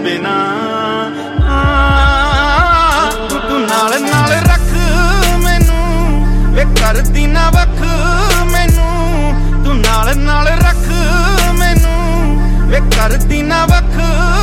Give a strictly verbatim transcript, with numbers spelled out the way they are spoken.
बिना तू नाल नाल रख मैनू वे करदी ना वख मैनू तू नाल नाल रख मैनू वे करदी ना वख